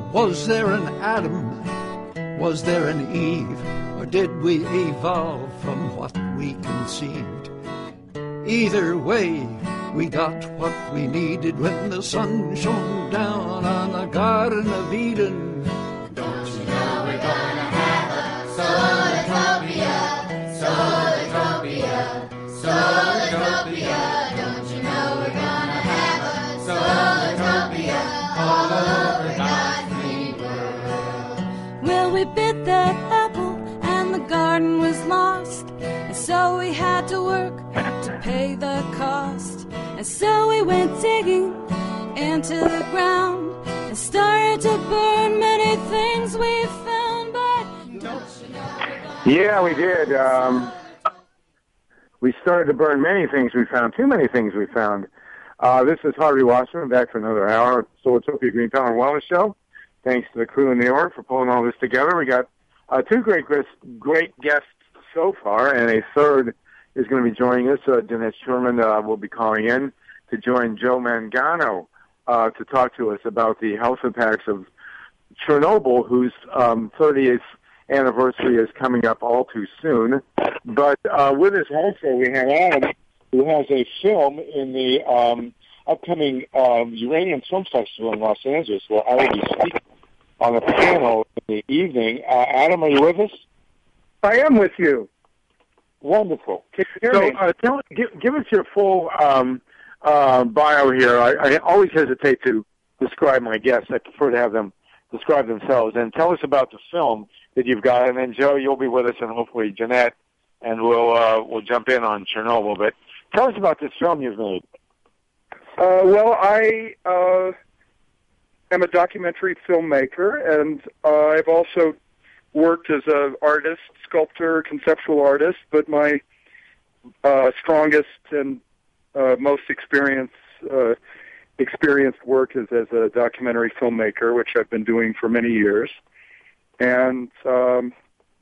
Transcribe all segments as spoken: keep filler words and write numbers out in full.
Was there an Adam? Was there an Eve? Or did we evolve from what we conceived? Either way, we got what we needed when the sun shone down on the Garden of Eden. Don't you know we're gonna have a Solartopia, Solartopia, Solartopia. Don't you know we're gonna have a Solartopia all over God's green world? Well, we bit that apple and the garden was lost, and so we had to work to pay the cost. And so we went digging into the ground and started to burn many things we found, but don't you know? Yeah, we did. Um, we started to burn many things we found, too many things we found. Uh, this is Harvey Wasserman, back for another hour of Solartopia Green Power and Wellness Show. Thanks to the crew in New York for pulling all this together. We got uh, two great, great guests so far, and a third is going to be joining us. Uh, Dennis Sherman uh, will be calling in to join Joe Mangano uh, to talk to us about the health impacts of Chernobyl, whose um, thirtieth anniversary is coming up all too soon. But uh, with us also, we have Adam, who has a film in the um, upcoming um, Uranium Film Festival in Los Angeles, where I will be speaking on a panel in the evening. Uh, Adam, are you with us? I am with you. Wonderful. Can you hear so, me? Uh, tell, give, give us your full um, uh, bio here. I, I always hesitate to describe my guests. I prefer to have them describe themselves. And tell us about the film that you've got. And then, Joe, you'll be with us, and hopefully Jeanette, and we'll uh, we'll jump in on Chernobyl. But tell us about this film you've made. Uh, well, I uh, am a documentary filmmaker, and uh, I've also worked as an artist, sculptor, conceptual artist, but my uh, strongest and uh, most experienced uh, experienced work is as a documentary filmmaker, which I've been doing for many years. And um,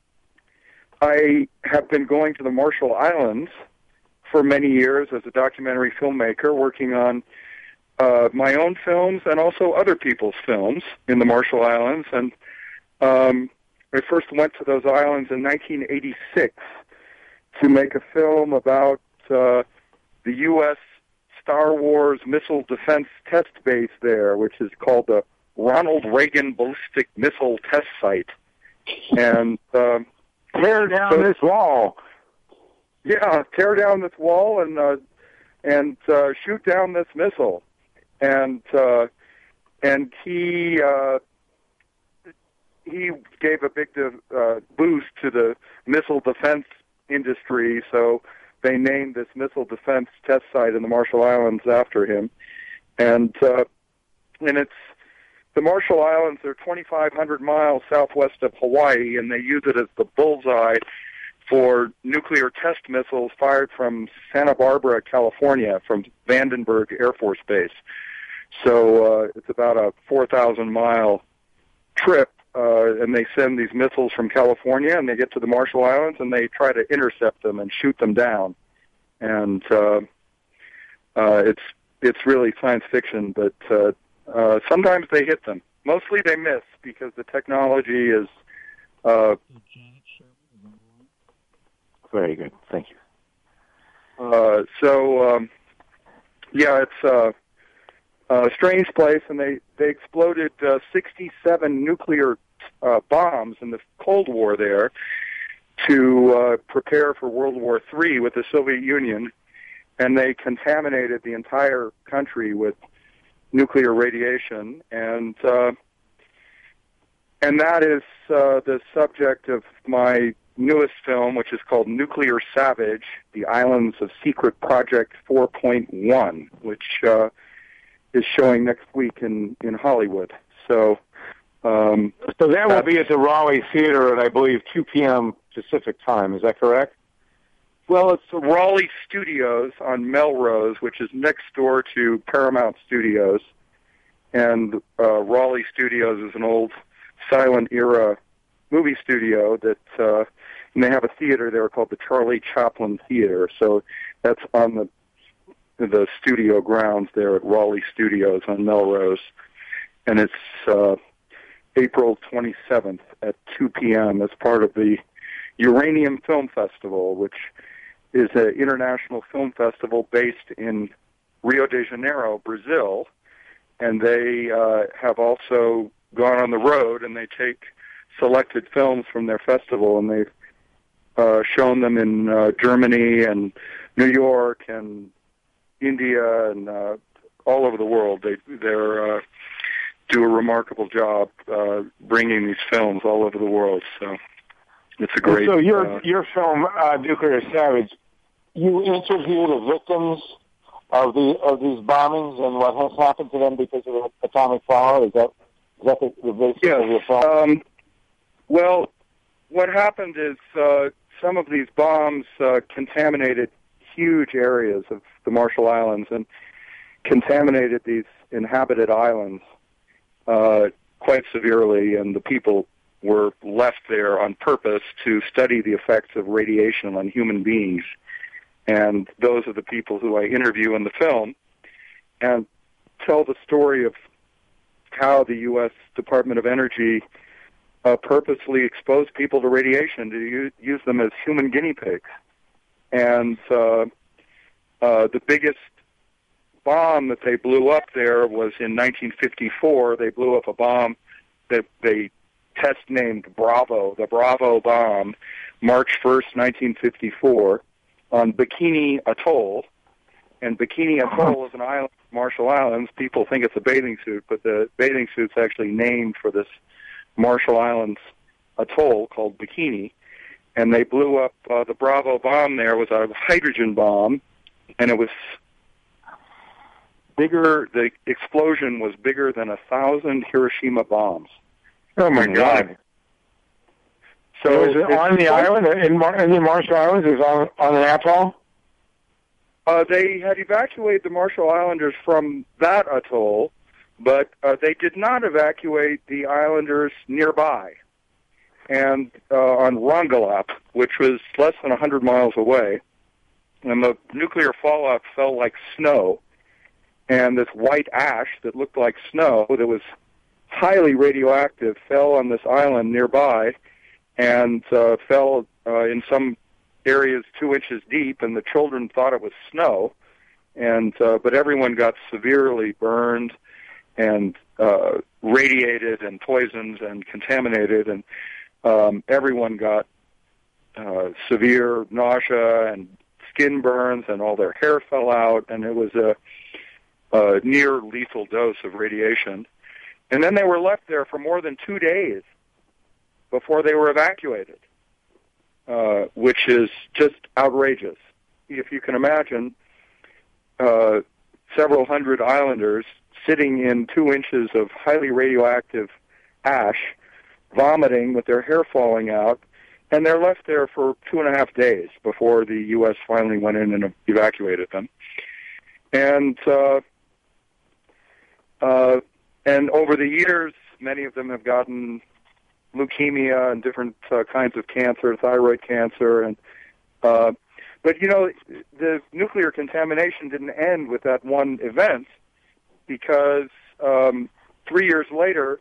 I have been going to the Marshall Islands for many years as a documentary filmmaker, working on uh, my own films and also other people's films in the Marshall Islands. And um, I first went to those islands in nineteen eighty-six to make a film about uh, the U S Star Wars missile defense test base there, which is called the Ronald Reagan Ballistic Missile Test Site. And um, tear down so, this wall. Yeah, tear down this wall and uh, and uh, shoot down this missile. And uh, and he. Uh, He gave a big uh, boost to the missile defense industry, so they named this missile defense test site in the Marshall Islands after him. And uh, and it's the Marshall Islands are twenty-five hundred miles southwest of Hawaii, and they use it as the bullseye for nuclear test missiles fired from Santa Barbara, California, from Vandenberg Air Force Base. So uh, it's about a four thousand mile trip. Uh, and they send these missiles from California, and they get to the Marshall Islands, and they try to intercept them and shoot them down. And uh, uh, it's it's really science fiction, but uh, uh, sometimes they hit them. Mostly they miss because the technology is. Uh, Very good, thank you. Uh, so um, yeah, it's. Uh, Uh, strange place, and they they exploded uh, sixty-seven nuclear uh, bombs in the Cold War there to uh, prepare for World War Three with the Soviet Union, and they contaminated the entire country with nuclear radiation, and uh, and that is uh, the subject of my newest film, which is called Nuclear Savage: The Islands of Secret Project four point one, which uh, is showing next week in, in Hollywood. So um, so that will be at the Raleigh Theater at, I believe, two p.m. Pacific time. Is that correct? Well, it's the Raleigh Studios on Melrose, which is next door to Paramount Studios. And uh, Raleigh Studios is an old silent-era movie studio that, uh, and they have a theater there called the Charlie Chaplin Theater. So that's on the the studio grounds there at Raleigh Studios on Melrose, and it's uh, April twenty-seventh at two p.m. as part of the Uranium Film Festival, which is an international film festival based in Rio de Janeiro, Brazil. And they uh, have also gone on the road, and they take selected films from their festival, and they've uh, shown them in uh, Germany and New York and India and uh, all over the world. They they're uh, do a remarkable job uh, bringing these films all over the world. So it's a great. So your uh, your film, uh, Nuclear Savage, you interview the victims of the of these bombings and what has happened to them because of the atomic fallout. Is that is that the, the basis yes. of your film? Um, well, what happened is uh, some of these bombs uh, contaminated huge areas of the Marshall Islands and contaminated these inhabited islands uh, quite severely, and the people were left there on purpose to study the effects of radiation on human beings. And those are the people who I interview in the film and tell the story of how the U S Department of Energy uh, purposely exposed people to radiation to use, use them as human guinea pigs. And uh, uh, the biggest bomb that they blew up there was in nineteen fifty-four. They blew up a bomb that they test named Bravo, the Bravo bomb, March first, nineteen fifty-four, on Bikini Atoll. And Bikini Atoll is an island, Marshall Islands. People think it's a bathing suit, but the bathing suit's actually named for this Marshall Islands atoll called Bikini. And they blew up, uh, the Bravo bomb there was a hydrogen bomb, and it was bigger, the explosion was bigger than a thousand Hiroshima bombs. Oh, my God. So is it on the island, in, Mar- in the Marshall Islands? Is it on, on an atoll? Uh, they had evacuated the Marshall Islanders from that atoll, but uh, they did not evacuate the islanders nearby. And uh, on Rongelap, which was less than one hundred miles away, and the nuclear fallout fell like snow, and this white ash that looked like snow that was highly radioactive fell on this island nearby, and uh, fell uh, in some areas two inches deep, and the children thought it was snow, and uh, but everyone got severely burned and uh, radiated and poisoned and contaminated, and um, everyone got uh, severe nausea and skin burns, and all their hair fell out, and it was a, a near lethal dose of radiation. And then they were left there for more than two days before they were evacuated, uh, which is just outrageous. If you can imagine uh, several hundred islanders sitting in two inches of highly radioactive ash, vomiting with their hair falling out, and they're left there for two and a half days before the U S finally went in and evacuated them. And uh, uh, and over the years, many of them have gotten leukemia and different uh, kinds of cancer, thyroid cancer, and uh, but you know, the nuclear contamination didn't end with that one event, because um, three years later,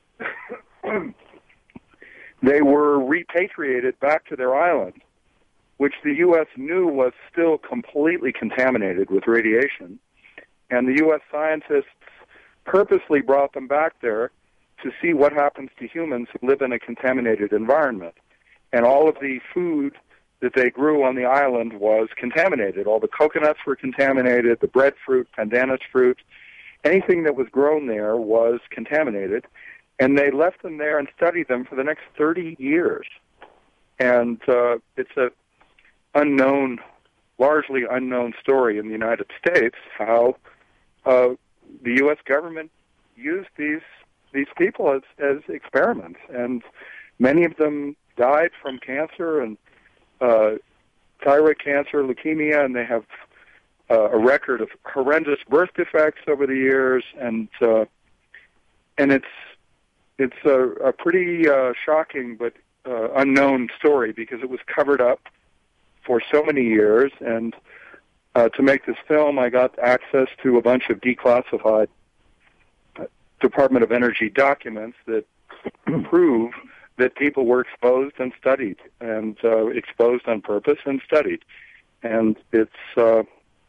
they were repatriated back to their island, which the U S knew was still completely contaminated with radiation, and the U S scientists purposely brought them back there to see what happens to humans who live in a contaminated environment. And all of the food that they grew on the island was contaminated. All the coconuts were contaminated, the breadfruit, pandanus fruit, anything that was grown there was contaminated. And they left them there and studied them for the next thirty years. And uh, it's a unknown, largely unknown story in the United States, how uh, the U S government used these these people as, as experiments, and many of them died from cancer and uh, thyroid cancer, leukemia, and they have uh, a record of horrendous birth defects over the years, and uh, and it's it's a, a pretty uh, shocking but uh, unknown story, because it was covered up for so many years. And uh, to make this film, I got access to a bunch of declassified Department of Energy documents that prove that people were exposed and studied, and uh, exposed on purpose and studied. And it's uh,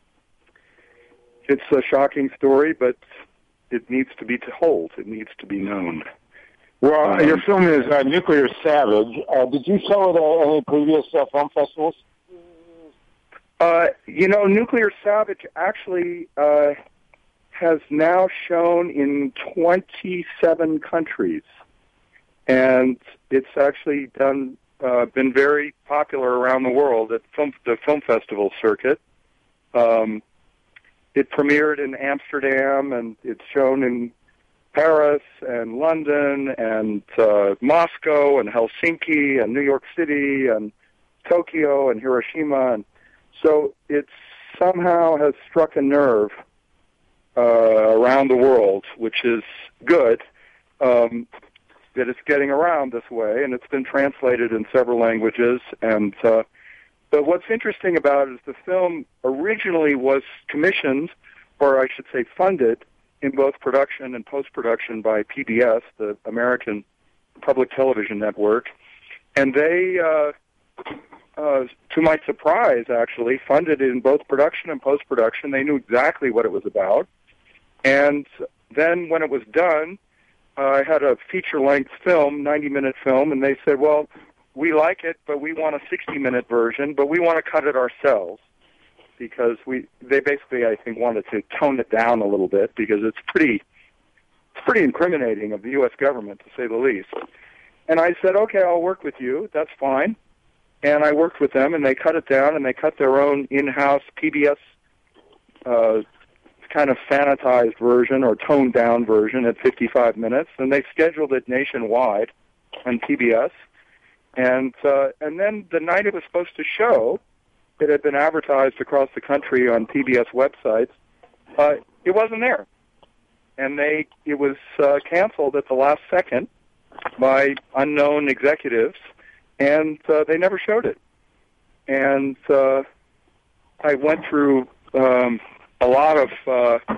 it's a shocking story, but it needs to be told. It needs to be known. Well, Um, your film is uh, Nuclear Savage. Uh, did you show it at any previous uh, film festivals? Uh, you know, Nuclear Savage actually uh, has now shown in twenty-seven countries, and it's actually done uh, been very popular around the world at film, the film festival circuit. Um, it premiered in Amsterdam, and it's shown in Paris and London and uh, Moscow and Helsinki and New York City and Tokyo and Hiroshima, and so it somehow has struck a nerve uh, around the world, which is good um, that it's getting around this way, and it's been translated in several languages. And uh, but what's interesting about it is the film originally was commissioned, or I should say funded, in both production and post-production by P B S, the American Public Television Network, and they, uh, uh, to my surprise, actually, funded it in both production and post-production. They knew exactly what it was about. And then when it was done, uh, I had a feature-length film, ninety-minute film, and they said, well, we like it, but we want a sixty-minute version, but we want to cut it ourselves. Because we, they basically, I think, wanted to tone it down a little bit because it's pretty, it's pretty incriminating of the U S government, to say the least. And I said, okay, I'll work with you. That's fine. And I worked with them, and they cut it down, and they cut their own in-house P B S uh, kind of sanitized version or toned-down version at fifty-five minutes, and they scheduled it nationwide on P B S. And uh, and then the night it was supposed to show, it had been advertised across the country on P B S websites. Uh, it wasn't there, and they it was uh, canceled at the last second by unknown executives, and uh, they never showed it. And uh, I went through um, a lot of uh,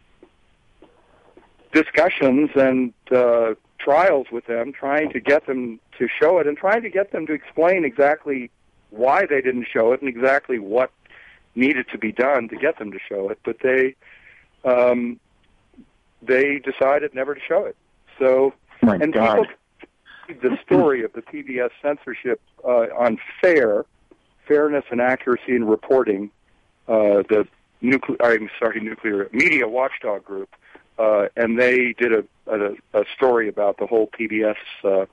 discussions and uh, trials with them, trying to get them to show it and trying to get them to explain exactly why they didn't show it and exactly what needed to be done to get them to show it, but they um, they decided never to show it. So, My and God. people read the story of the P B S censorship uh, on FAIR, Fairness and Accuracy in Reporting, uh, the nuclear, I'm sorry, nuclear media watchdog group, uh, and they did a, a a story about the whole P B S. Uh,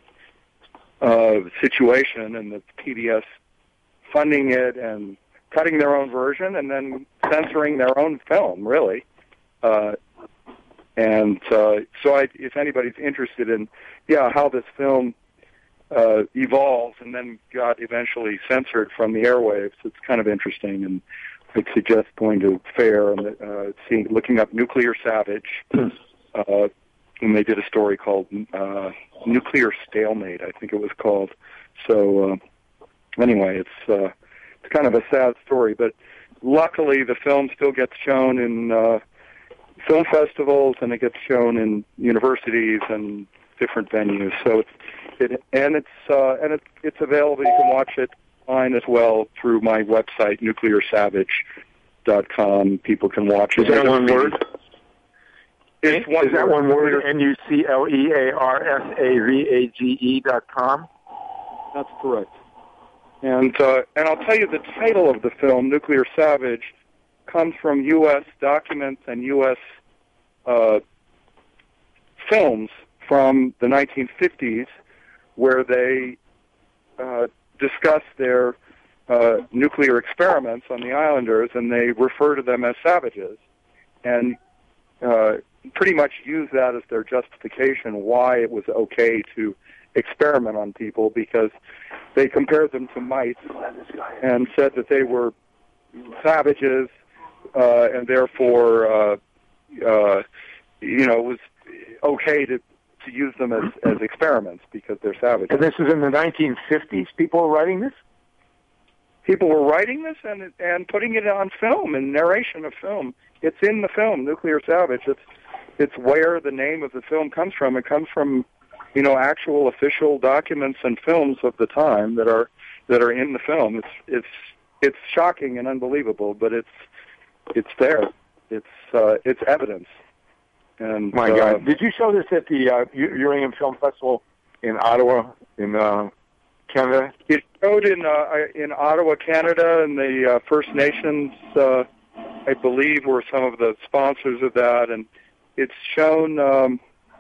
Uh, situation, and the P B S funding it and cutting their own version and then censoring their own film, really. Uh, and uh, so I, if anybody's interested in, yeah, how this film uh, evolved and then got eventually censored from the airwaves, it's kind of interesting, and I'd suggest going to FAIR and uh, seeing, looking up Nuclear Savage, uh, and they did a story called uh, Nuclear Stalemate, I think it was called. So uh, anyway, it's uh, it's kind of a sad story, but luckily the film still gets shown in uh, film festivals, and it gets shown in universities and different venues. So it's it and it's uh, and it's it's available. You can watch it online as well through my website, nuclear savage dot com. People can watch it. Is that one word? It's one Is that word. one word? N U C L E A R S A V A G E dot com? That's correct. And uh, and I'll tell you the title of the film, Nuclear Savage, comes from U S documents and U S uh, films from the nineteen fifties, where they uh, discuss their uh, nuclear experiments on the islanders, and they refer to them as savages, and uh, pretty much use that as their justification why it was okay to experiment on people, because they compared them to mice and said that they were savages, uh, and therefore, uh, uh, you know, it was okay to, to use them as, as experiments because they're savages. And this is in the nineteen fifties? People were writing this? People were writing this and and putting it on film and narration of film. It's in the film, Nuclear Savage. It's it's where the name of the film comes from. It comes from you know, actual official documents and films of the time that are that are in the film. It's it's it's shocking and unbelievable, but it's it's there. It's uh, it's evidence. And my uh, God, did you show this at the uh, Uranium Film Festival in Ottawa, in uh, Canada? It showed in uh, in Ottawa, Canada, and the uh, First Nations, uh, I believe, were some of the sponsors of that, and it's shown. Um,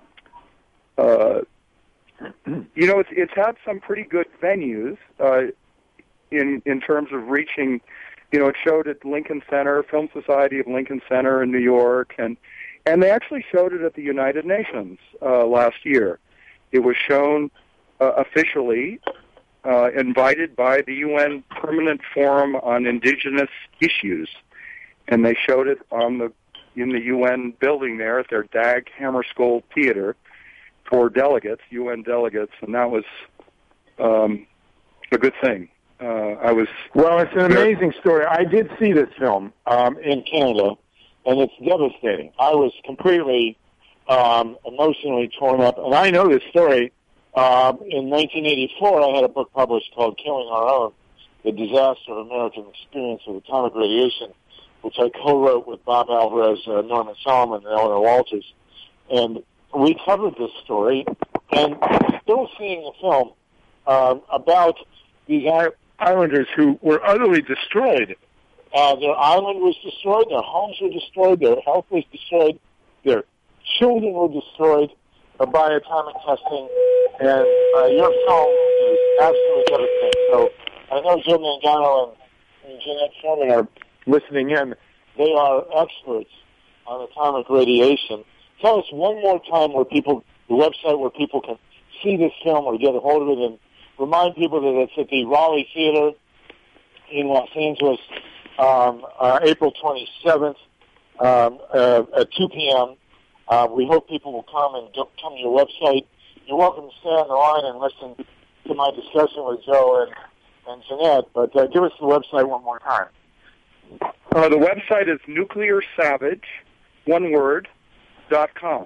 uh, you know, it's it's had some pretty good venues uh, in in terms of reaching. You know, it showed at Lincoln Center, Film Society of Lincoln Center in New York, and and they actually showed it at the United Nations uh, last year. It was shown uh, officially, uh, invited by the U N Permanent Forum on Indigenous Issues, and they showed it on the in the U N building there at their Dag Hammarskjöld Theater for delegates, U N delegates, and that was um, a good thing. Uh, I was well. It's an amazing story. I did see this film um, in Canada, and it's devastating. I was completely um, emotionally torn up, and I know this story. Uh, in nineteen eighty-four, I had a book published called "Killing Our Own: The Disaster of American Experience with Atomic Radiation," which I co-wrote with Bob Alvarez, uh, Norman Solomon, and Eleanor Walters, and we covered this story. And still seeing the film uh, about these islanders who were utterly destroyed. Uh, their island was destroyed, their homes were destroyed, their health was destroyed, their children were destroyed uh, by atomic testing, and uh, your film is absolutely devastating. So I know Joe Mangano and, and Jeanette Sherman are listening in. They are experts on atomic radiation. Tell us one more time where people, the website where people can see this film or get a hold of it, and remind people that it's at the Raleigh Theater in Los Angeles, um, uh, April twenty-seventh um, uh, at two p.m. Uh, we hope people will come and go, come to your website. You're welcome to stay on the line and listen to my discussion with Joe and, and Jeanette, but uh, give us the website one more time. Uh, the website is nuclear savage, one word, dot com.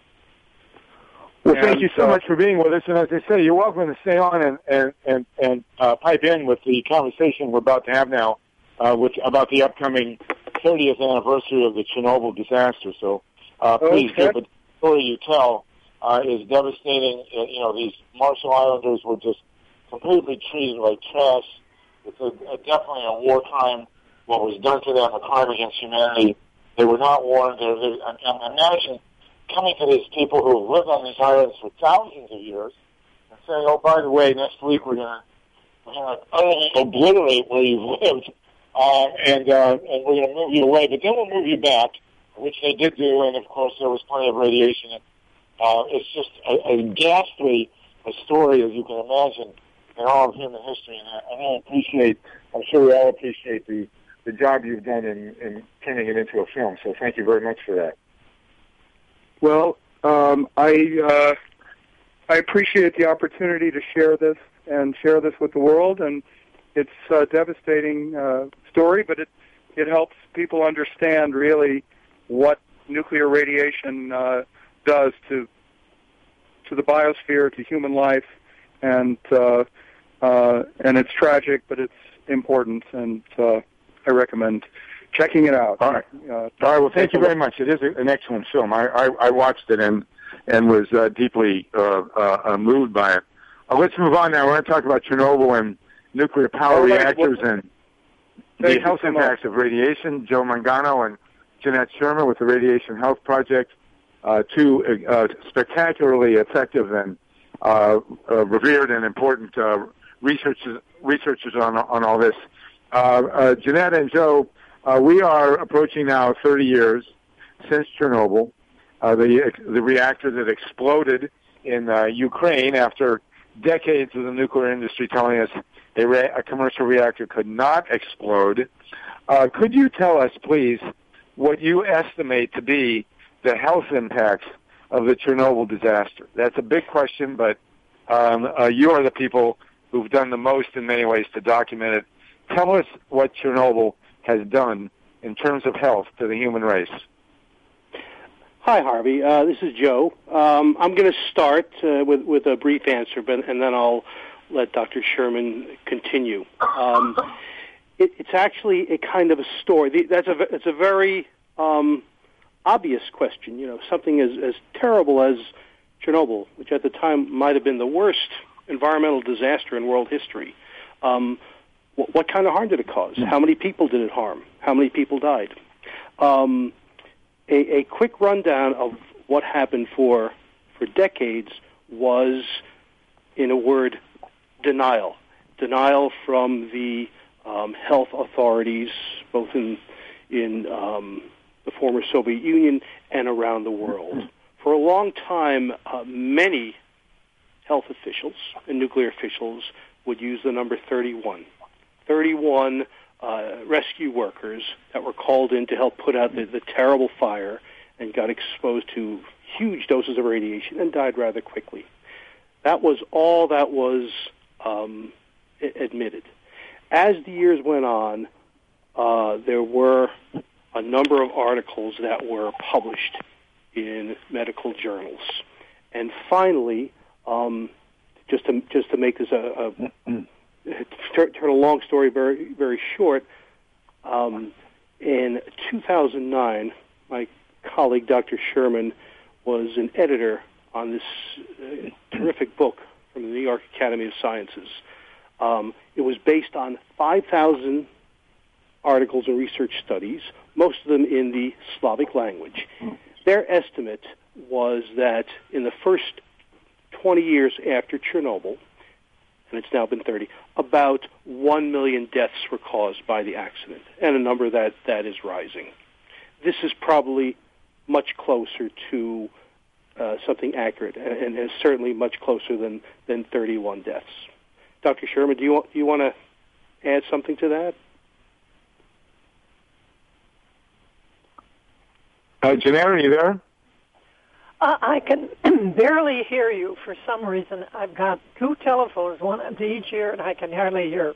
Well, and, thank you so uh, much for being with us. And as I say, you're welcome to stay on and and and, and uh, pipe in with the conversation we're about to have now, uh, with about the upcoming thirtieth anniversary of the Chernobyl disaster. So uh, please okay. do. But the story you tell uh, is devastating. Uh, you know, these Marshall Islanders were just completely treated like trash. It's a, a, definitely a war crime. What was done to them, a crime against humanity. They were not warned. They, they, and, and imagine coming to these people who have lived on these islands for thousands of years and saying, oh, by the way, next week we're going we're gonna utterly obliterate where you've lived, uh, and, uh, and we're going to move you away, but then we'll move you back, which they did do, and, of course, there was plenty of radiation. And, uh, it's just a, a ghastly a story, as you can imagine, in all of human history. And I, I really appreciate, I'm sure we all appreciate the, the job you've done in, in turning it into a film, so thank you very much for that. Well, um, I uh, I appreciate the opportunity to share this and share this with the world, and it's a devastating uh, story, but it it helps people understand really what nuclear radiation uh, does to to the biosphere, to human life, and uh, uh, and it's tragic, but it's important, and uh, I recommend checking it out. All right. Uh, All right. Well, thank you very much. It is an excellent film. I, I, I watched it and and was uh, deeply uh, uh, moved by it. Uh, let's move on now. We're going to talk about Chernobyl and nuclear power right. reactors well, and the health so impacts much. of radiation. Joe Mangano and Jeanette Sherman with the Radiation Health Project, uh, two uh, spectacularly effective and uh, uh, revered and important uh, researchers researchers on on all this. Uh, uh, Jeanette and Joe. Uh, we are approaching now thirty years since Chernobyl, uh, the the reactor that exploded in uh, Ukraine after decades of the nuclear industry telling us a, re- a commercial reactor could not explode. Uh, could you tell us, please, what you estimate to be the health impacts of the Chernobyl disaster? That's a big question, but um, uh, you are the people who've done the most in many ways to document it. Tell us what Chernobyl has done in terms of health to the human race. Hi, Harvey. Uh, this is Joe. Um, I'm going to start uh, with, with a brief answer, but, and then I'll let Doctor Sherman continue. Um, it, it's actually a kind of a story. The, that's a, it's a very um, obvious question. You know, something as, as terrible as Chernobyl, which at the time might have been the worst environmental disaster in world history. Um, what, what kind of harm did it cause? How many people did it harm? How many people died? Um, A, a quick rundown of what happened for for decades was, in a word, denial. Denial from the um, health authorities, both in in um, the former Soviet Union and around the world. For a long time, uh, many health officials and nuclear officials would use the number thirty-one. thirty-one Uh, rescue workers that were called in to help put out the, the terrible fire and got exposed to huge doses of radiation and died rather quickly. That was all that was um, admitted. As the years went on, uh, there were a number of articles that were published in medical journals. And finally, um, just to just to make this a, a turn a long story very, very short, um, in two thousand nine, my colleague, Doctor Sherman, was an editor on this uh, terrific book from the New York Academy of Sciences. Um, it was based on five thousand articles and research studies, most of them in the Slavic language. Their estimate was that in the first twenty years after Chernobyl, and it's now been thirty, about one million deaths were caused by the accident, and a number that, that is rising. This is probably much closer to uh, something accurate, and, and is certainly much closer than, than thirty-one deaths. Doctor Sherman, do you, do you want to add something to that? Uh, Jeanette, are you there? Uh, I can barely hear you for some reason. I've got two telephones, one to each ear, and I can hardly hear.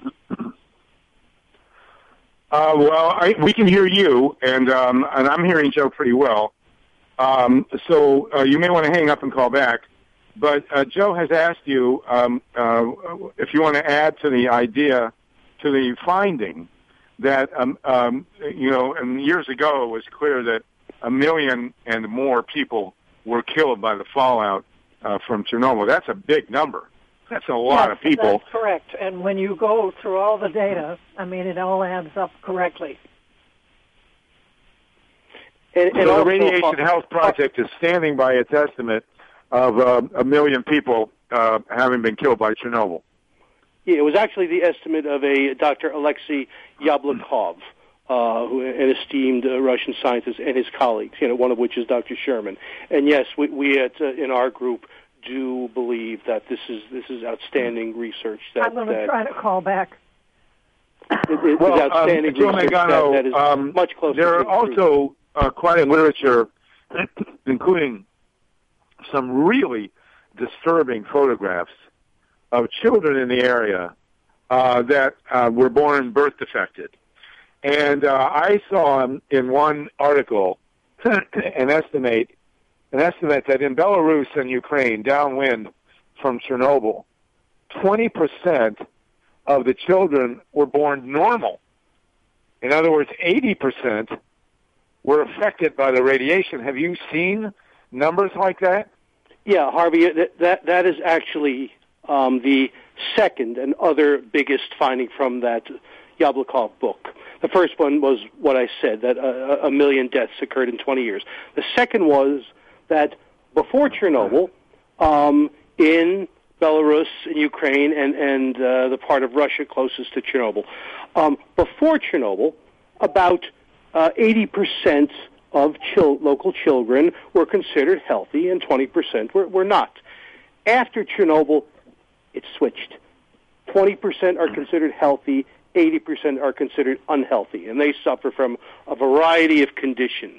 Uh, well, I, we can hear you, and um, and I'm hearing Joe pretty well. Um, so uh, you may want to hang up and call back. But uh, Joe has asked you um, uh, if you want to add to the idea, to the finding that um, um, you know, and years ago it was clear that a million and more people were killed by the fallout uh, from Chernobyl. That's a big number. That's a lot yes, of people. That's correct. And when you go through all the data, I mean, it all adds up correctly. And, and so also, the Radiation Health Project is standing by its estimate of uh, a million people uh, having been killed by Chernobyl. Yeah, it was actually the estimate of a Doctor Alexei Yablokov, Uh, who, an esteemed uh, Russian scientist, and his colleagues, you know, one of which is Doctor Sherman. And yes, we, we at, uh, in our group do believe that this is this is outstanding research. That, I'm going to that try to call back. It, it well, is outstanding um, research Megano, that, that is um, much closer. There to are also uh, quite a literature, including some really disturbing photographs of children in the area uh, that uh, were born birth defected. And uh, I saw in one article an estimate, an estimate that in Belarus and Ukraine, downwind from Chernobyl, twenty percent of the children were born normal. In other words, eighty percent were affected by the radiation. Have you seen numbers like that? Yeah, Harvey, that that, that is actually um, the second and other biggest finding from that Yablokov book. The first one was what I said, that a, a million deaths occurred in twenty years. The second was that before Chernobyl, um, in Belarus, in Ukraine, and, and uh, the part of Russia closest to Chernobyl, um, before Chernobyl, about uh, eighty percent of chil- local children were considered healthy and twenty percent were, were not. After Chernobyl, it switched. twenty percent are considered healthy, eighty percent are considered unhealthy, and they suffer from a variety of conditions,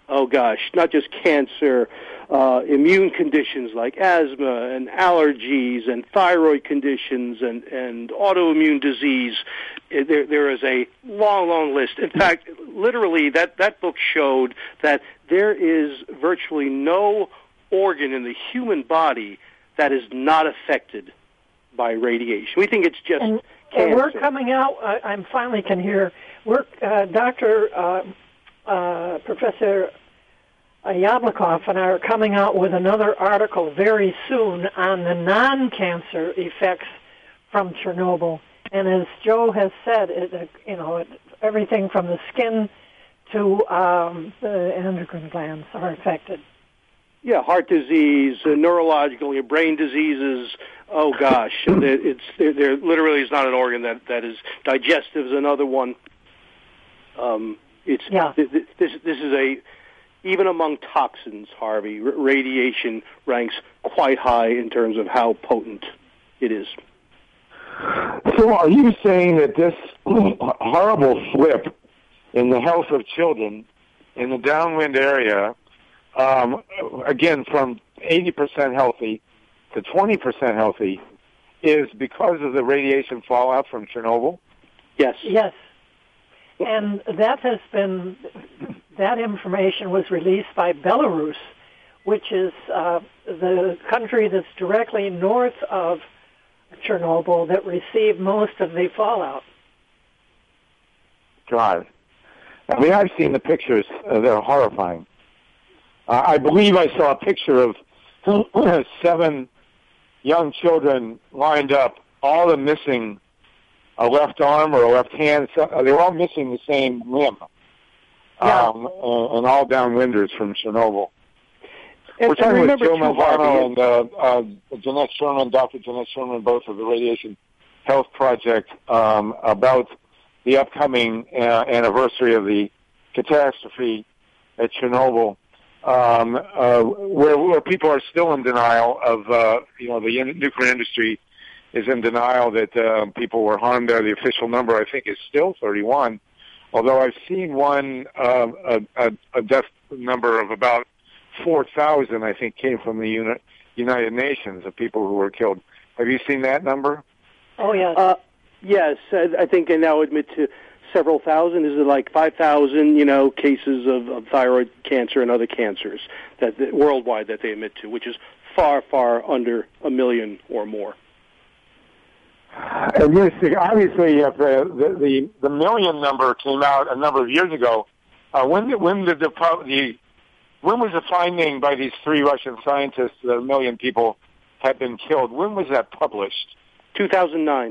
oh gosh, not just cancer, uh, immune conditions like asthma and allergies and thyroid conditions and, and autoimmune disease. There, there is a long, long list. In fact, literally, that, that book showed that there is virtually no organ in the human body that is not affected by radiation. We think it's just and, cancer. And we're coming out, I, I finally can hear, we're, uh, Doctor Uh, uh, Professor Yablokov and I are coming out with another article very soon on the non-cancer effects from Chernobyl. And as Joe has said, it, you know, it, everything from the skin to um, the endocrine glands are affected. Yeah, heart disease, uh, neurological, brain diseases. Oh gosh, it's there, there literally is not an organ that, that is digestive is another one. Um, it's yeah. This this is a even among toxins, Harvey, r- radiation ranks quite high in terms of how potent it is. So, are you saying that this horrible slip in the health of children in the downwind area? Um, again, from eighty percent healthy to twenty percent healthy is because of the radiation fallout from Chernobyl? Yes. Yes. And that has been, that information was released by Belarus, which is uh, the country that's directly north of Chernobyl that received most of the fallout. God. I mean, I've seen the pictures. Uh, they're horrifying. Uh, I believe I saw a picture of seven young children lined up, all of them missing a left arm or a left hand. So, uh, they were all missing the same limb. Yeah. Um, uh, and all downwinders from Chernobyl. And, We're talking and with Joe too, Manzano Harvey, and uh, uh, Jeanette Sherman, Doctor Jeanette Sherman, both of the Radiation Health Project, um, about the upcoming uh, anniversary of the catastrophe at Chernobyl. Um, uh, where, where people are still in denial of, uh, you know, the in- nuclear industry is in denial that uh, people were harmed there. The official number, I think, is still thirty-one, although I've seen one, uh, a, a, a death number of about four thousand, I think, came from the uni- United Nations of people who were killed. Have you seen that number? Oh, yes. Uh, yes, I, I think they now admit to several thousand. Is it like five thousand, you know, cases of, of thyroid cancer and other cancers that, that worldwide that they admit to, which is far, far under a million or more. And yes, obviously, uh, the, the the million number came out a number of years ago. Uh, when did when did the, the when was the finding by these three Russian scientists that a million people had been killed? When was that published? two thousand nine.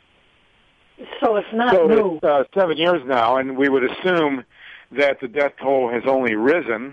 So it's not so new. It's, uh, seven years now, and we would assume that the death toll has only risen.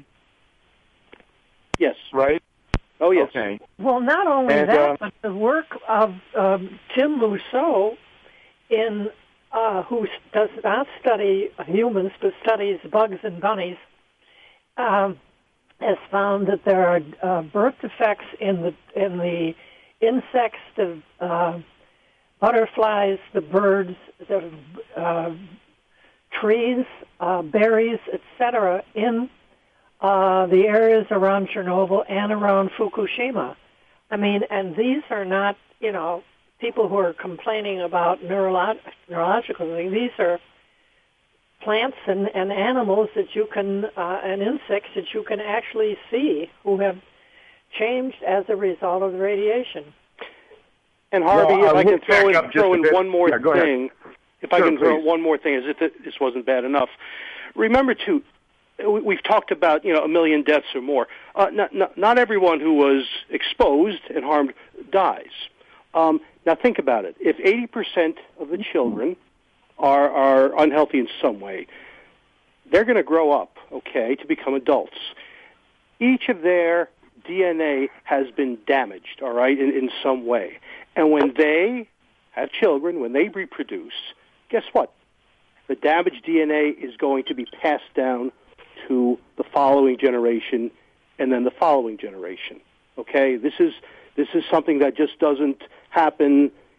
Yes. Right? Oh, yes. Okay. Well, not only And, that, uh, but the work of um, Tim Mousseau, in uh, who does not study humans but studies bugs and bunnies, um, has found that there are uh, birth defects in the in the insects, the uh, butterflies, the birds, the uh, trees, uh, berries, et cetera, in uh, the areas around Chernobyl and around Fukushima. I mean, and these are not, you know, people who are complaining about neurolo- neurological things. These are plants and, and animals that you can, uh, and insects that you can actually see who have changed as a result of the radiation. And Harvey, Well, if uh, I can we'll throw back up in, just throw a in bit. one more Yeah, go ahead. thing, if I Sure, can throw please. in one more thing, as if it, this wasn't bad enough. Remember, too, we- we've talked about, you know, a million deaths or more. Uh, not, not, not everyone who was exposed and harmed dies. Um, now, think about it. If eighty percent of the children are, are unhealthy in some way, they're going to grow up, okay, to become adults. Each of their D N A has been damaged, all right, in, in some way. And when they have children, when they reproduce, guess what? The damaged D N A is going to be passed down to the following generation and then the following generation, okay? This is this is something that just doesn't happen,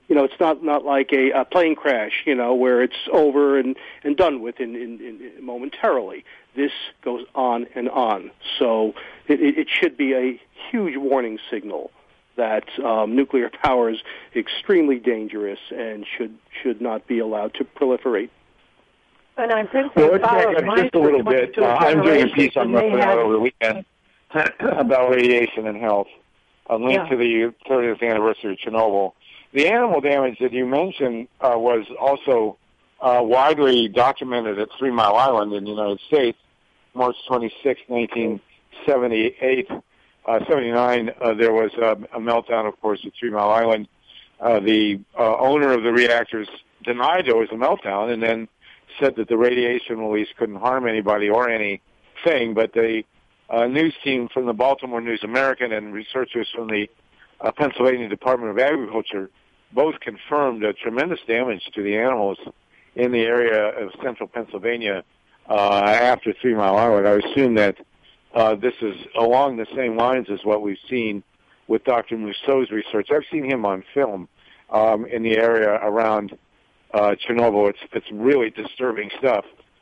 You know, it's not, not like a, a plane crash, you know, where it's over and, and done with in, in, in momentarily. This goes on and on. So it, it should be a huge warning signal that um, nuclear power is extremely dangerous and should should not be allowed to proliferate. And I'm thinking well, let's about back up just a little bit. Uh, I'm doing a piece on Muffin out over the weekend about radiation and health, a link Yeah. to the thirtieth anniversary of Chernobyl. The animal damage that you mentioned uh, was also uh, widely documented at Three Mile Island in the United States, March twenty-sixth, nineteen seventy-eight, uh, seventy-nine. Uh, there was a, a meltdown, of course, at Three Mile Island. Uh, the uh, owner of the reactors denied there was a meltdown and then said that the radiation release couldn't harm anybody or anything, but the uh, news team from the Baltimore News American and researchers from the uh, Pennsylvania Department of Agriculture both confirmed uh, tremendous damage to the animals in the area of central Pennsylvania uh, after Three Mile Island. I assume that uh, this is along the same lines as what we've seen with Doctor Mousseau's research. I've seen him on film um, in the area around uh, Chernobyl. It's it's really disturbing stuff.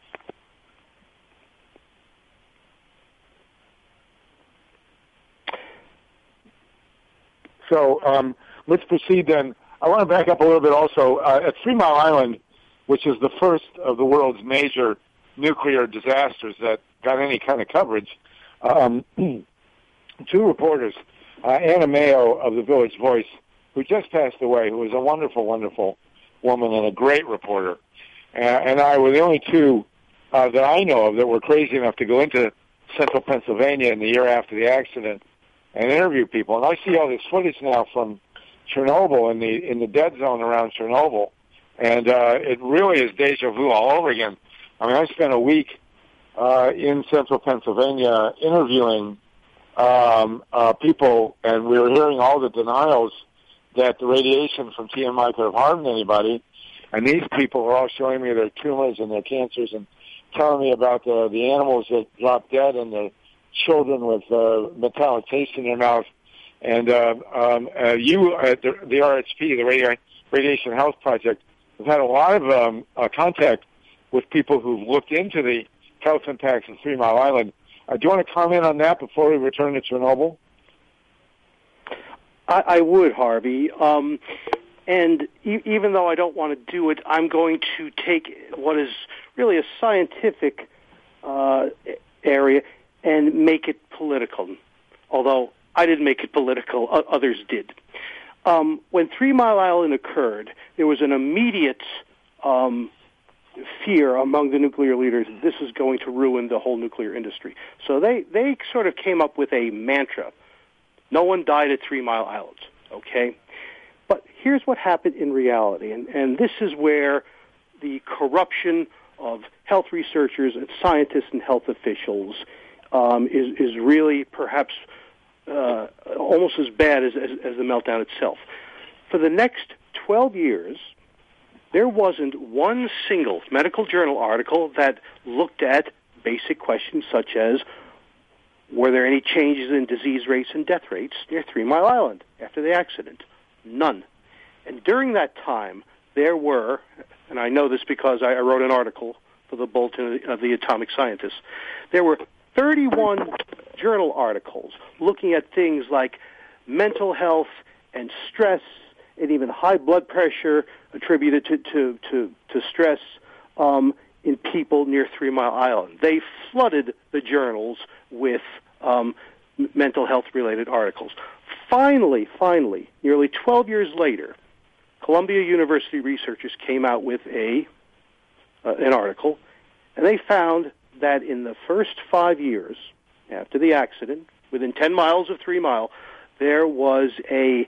So um, let's proceed then. I want to back up a little bit also. Uh, at Three Mile Island, which is the first of the world's major nuclear disasters that got any kind of coverage, um, two reporters, uh, Anna Mayo of the Village Voice, who just passed away, who was a wonderful, wonderful woman and a great reporter, uh, and I were the only two uh, that I know of that were crazy enough to go into central Pennsylvania in the year after the accident and interview people. And I see all this footage now from Chernobyl in the in the dead zone around Chernobyl, and uh, it really is deja vu all over again. I mean, I spent a week uh, in central Pennsylvania interviewing um, uh, people, and we were hearing all the denials that the radiation from T M I could have harmed anybody. And these people are all showing me their tumors and their cancers and telling me about the, the animals that dropped dead and the children with uh, metallic taste in their mouth. And uh, um, uh, you at the, the R H P, the Radi- Radiation Health Project, have had a lot of um, uh, contact with people who've looked into the health impacts of Three Mile Island. Uh, do you want to comment on that before we return to Chernobyl? I, I would, Harvey. Um, and e- even though I don't want to do it, I'm going to take what is really a scientific uh, area and make it political, although I didn't make it political, o- others did. Um, when Three Mile Island occurred, there was an immediate um, fear among the nuclear leaders that this is going to ruin the whole nuclear industry. So they, they sort of came up with a mantra. No one died at Three Mile Island, okay? But here's what happened in reality, and, and this is where the corruption of health researchers and scientists and health officials um, is, is really perhaps uh, almost as bad as, as, as the meltdown itself. For the next twelve years, there wasn't one single medical journal article that looked at basic questions such as, were there any changes in disease rates and death rates near Three Mile Island after the accident? None. And during that time, there were, and I know this because I wrote an article for the Bulletin of the Atomic Scientists, there were thirty-one journal articles looking at things like mental health and stress and even high blood pressure attributed to, to, to, to stress um, in people near Three Mile Island. They flooded the journals with um, mental health-related articles. Finally, finally, nearly twelve years later, Columbia University researchers came out with a uh, an article, and they found that in the first five years after the accident, within ten miles of Three Mile, there was a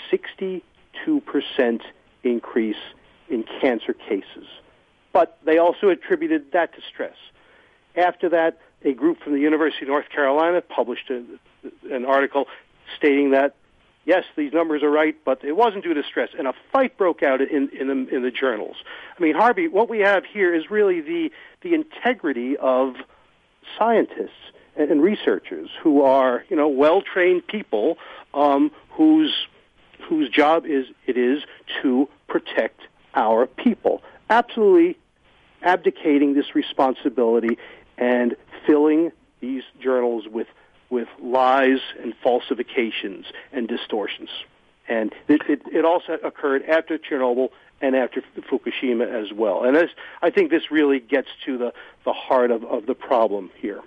sixty-two percent increase in cancer cases. But they also attributed that to stress. After that, a group from the University of North Carolina published a, an article stating that, yes, these numbers are right, but it wasn't due to stress. And a fight broke out in, in, the, in the journals. I mean, Harvey, what we have here is really the, the integrity of scientists and, and researchers who are, you know, well-trained people um, whose whose job is it is to protect our people. Absolutely abdicating this responsibility and filling these journals with with lies and falsifications and distortions. And it, it, it also occurred after Chernobyl and after Fukushima as well. And this, I think this really gets to the, the heart of, of the problem here.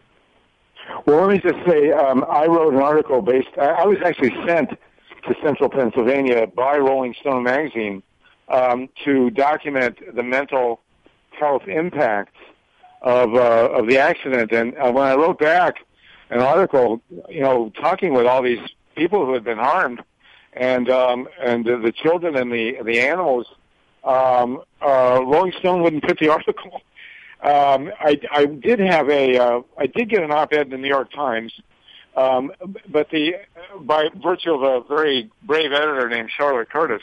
Well, let me just say, um, I wrote an article based, I, I was actually sent to Central Pennsylvania by Rolling Stone magazine um, to document the mental health impacts of uh, of the accident. And uh, when I wrote back an article, you know, talking with all these people who had been harmed, and um, and the, the children and the the animals, um, uh, Rolling Stone wouldn't print the article. Um, I, I did have a uh, I did get an op-ed in the New York Times, um, but the by virtue of a very brave editor named Charlotte Curtis,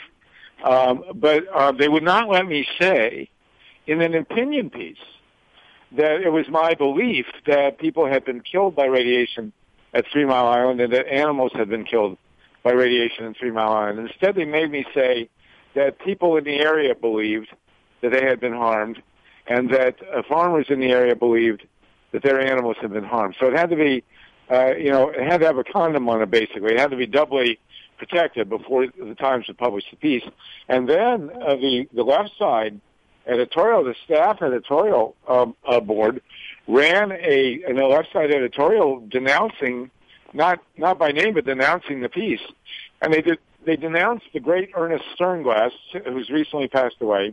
um, but uh, they would not let me say in an opinion piece that it was my belief that people had been killed by radiation at Three Mile Island and that animals had been killed by radiation in Three Mile Island. Instead, they made me say that people in the area believed that they had been harmed and that uh, farmers in the area believed that their animals had been harmed. So it had to be, uh, you know, it had to have a condom on it, basically. It had to be doubly protected before the Times would publish the piece. And then uh, the, the left side editorial, the staff editorial um, uh, board, ran a an left side editorial denouncing, not not by name, but denouncing the piece, and they did they denounced the great Ernest Sternglass, who's recently passed away,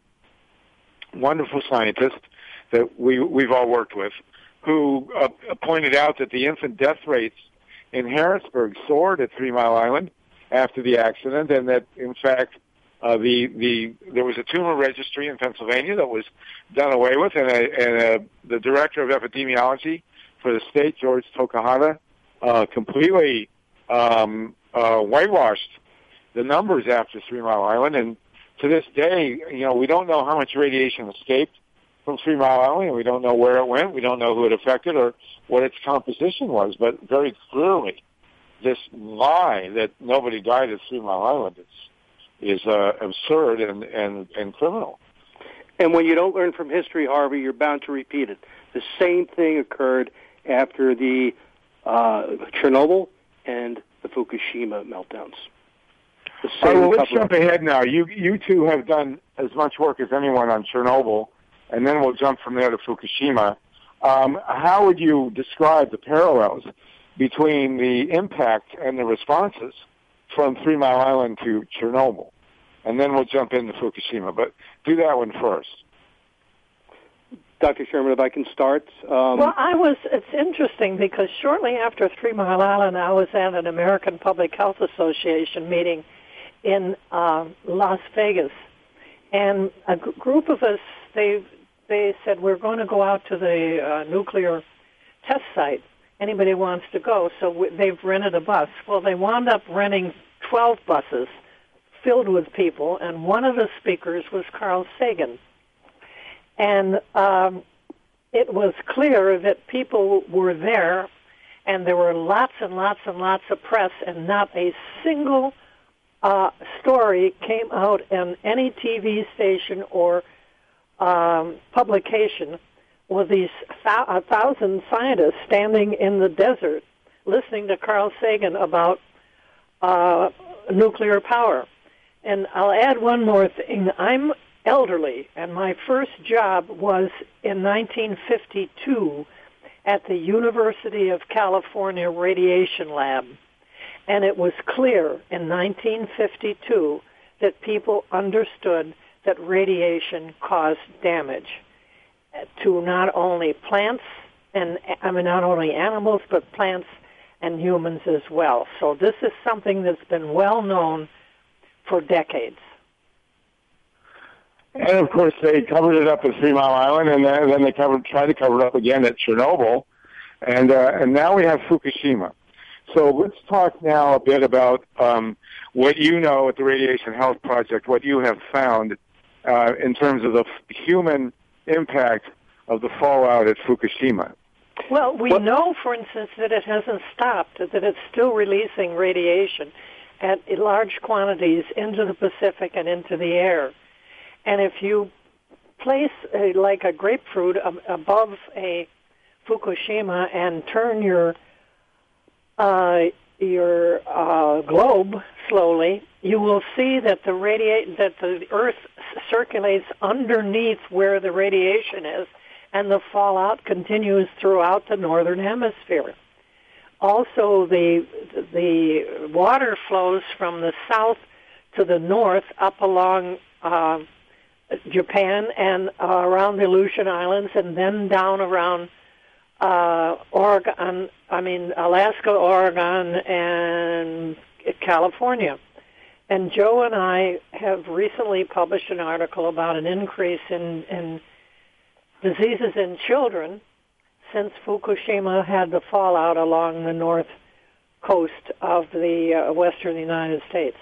wonderful scientist that we we've all worked with, who uh, pointed out that the infant death rates in Harrisburg soared at Three Mile Island after the accident, and that in fact. Uh, the, the, there was a tumor registry in Pennsylvania that was done away with, and, a, and a, the director of epidemiology for the state, George Tokahata, uh, completely um, uh, whitewashed the numbers after Three Mile Island. And to this day, you know, we don't know how much radiation escaped from Three Mile Island, and we don't know where it went. We don't know who it affected or what its composition was. But very clearly, this lie that nobody died at Three Mile Island is is uh, absurd and, and, and criminal. And when you don't learn from history, Harvey, you're bound to repeat it. The same thing occurred after the uh, Chernobyl and the Fukushima meltdowns. The same All right, well, let's jump ahead now. You you two have done as much work as anyone on Chernobyl, and then we'll jump from there to Fukushima. Um, how would you describe the parallels between the impact and the responses from Three Mile Island to Chernobyl? And then we'll jump into Fukushima. But do that one first. Doctor Sherman, if I can start. Um, well, I was, it's interesting because shortly after Three Mile Island, I was at an American Public Health Association meeting in uh, Las Vegas. And a g- group of us, they they said, we're going to go out to the uh, nuclear test site. Anybody wants to go? So w- they've rented a bus. Well, they wound up renting twelve buses filled with people, and one of the speakers was Carl Sagan. And um, it was clear that people were there, and there were lots and lots and lots of press, and not a single uh, story came out in any T V station or um, publication with these th- a thousand scientists standing in the desert listening to Carl Sagan about uh, nuclear power. And I'll add one more thing. I'm elderly, and my first job was in nineteen fifty-two at the University of California Radiation Lab. And it was clear in nineteen fifty-two that people understood that radiation caused damage to not only plants, and I mean not only animals, but plants and humans as well. So this is something that's been well known for decades. And of course, they covered it up at Three Mile Island, and then, then they covered, tried to cover it up again at Chernobyl, and uh, and now we have Fukushima. So let's talk now a bit about um, what you know at the Radiation Health Project, what you have found uh, in terms of the f- human impact of the fallout at Fukushima. Well, we what? know, for instance, that it hasn't stopped, that it's still releasing radiation. at large quantities into the Pacific and into the air. And if you place a, like a grapefruit ab- above a Fukushima and turn your uh, your uh, globe slowly, you will see that the radiate that the Earth circulates underneath where the radiation is, and the fallout continues throughout the northern hemisphere. Also, the the water flows from the south to the north up along uh, Japan and uh, around the Aleutian Islands, and then down around uh, Oregon. I mean Alaska, Oregon, and California. And Joe and I have recently published an article about an increase in, in diseases in children since Fukushima had the fallout along the north coast of the uh, western United States.